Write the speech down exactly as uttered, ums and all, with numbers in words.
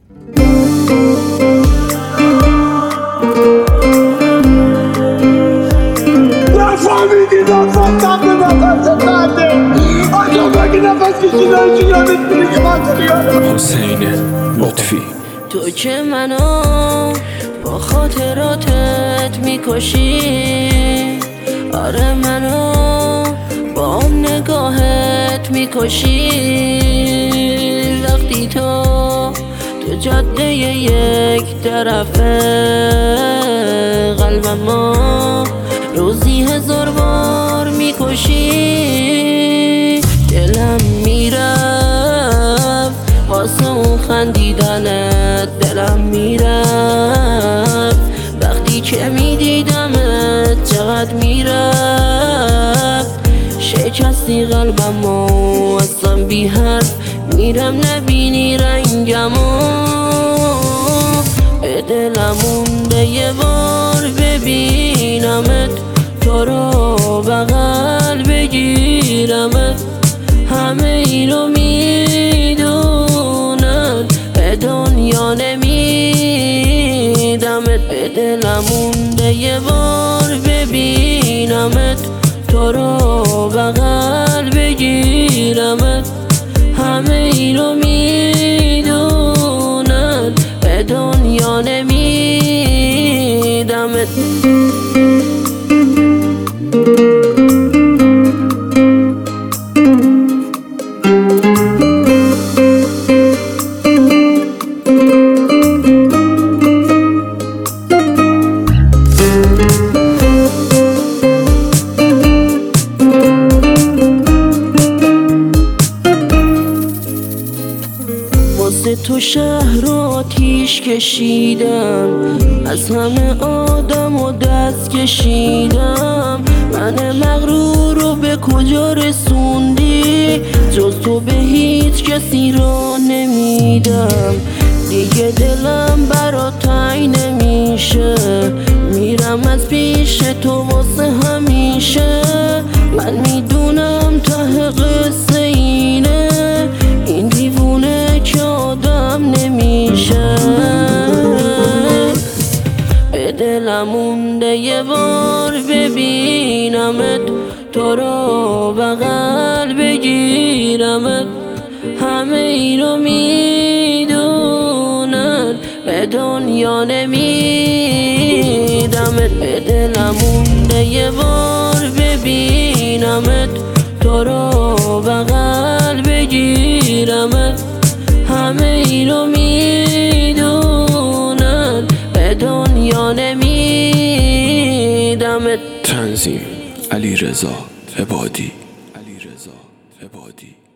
نفهمیدی نفهمتم به نفس خنده آجا بگی نفس کشیدن چی یادت میره که من تو یادم حسین لطفی. تو که منو با خاطراتت میکشی، آره منو با اون نگاهت میکشی. وقتی تو تو جاده یک طرفه قلبمو روزی هزار بار میکشی. دلم میرفت واسه اون خندیدنت، دلم میرفت وقتی که میدیدمت، چقدر میرفت شکستی قلبمو اصلا بی حرف میرم نبینی رنگمو. به دلم مونده یه بار ببینمت، تو رو بغل بگیرمت. همه اینو میدونن به دنیا نمیدمت. به دلم مونده یه بار ببینمت، تو رو بغل بگیرمت. همه اینو میدونن به دنیا نمیدمت. واسه تو شهر رو آتیش کشیدم، از همه آدم و دست کشیدم. من مغرور رو به کجا رسوندی، جز تو به هیچ کسی رو نمیدم. دیگه دلم برا تنگ نمیشه، میرم از پیش تو واسه همیشه. من میدونم ته قصه اینه، این دیوونه که آدم نمیشه. به دلم مونده یه بار ببینمت، تو رو بغل بگیرمت. همه اینو میدونن به دنیا نمیدمت. به دلم مونده یه بار ببینمت، تو رو بغل بگیرمت. همه اینو میدونن به دنیا نمیدمت. تنظیم علیرضا عبادی. علیرضا عبادی.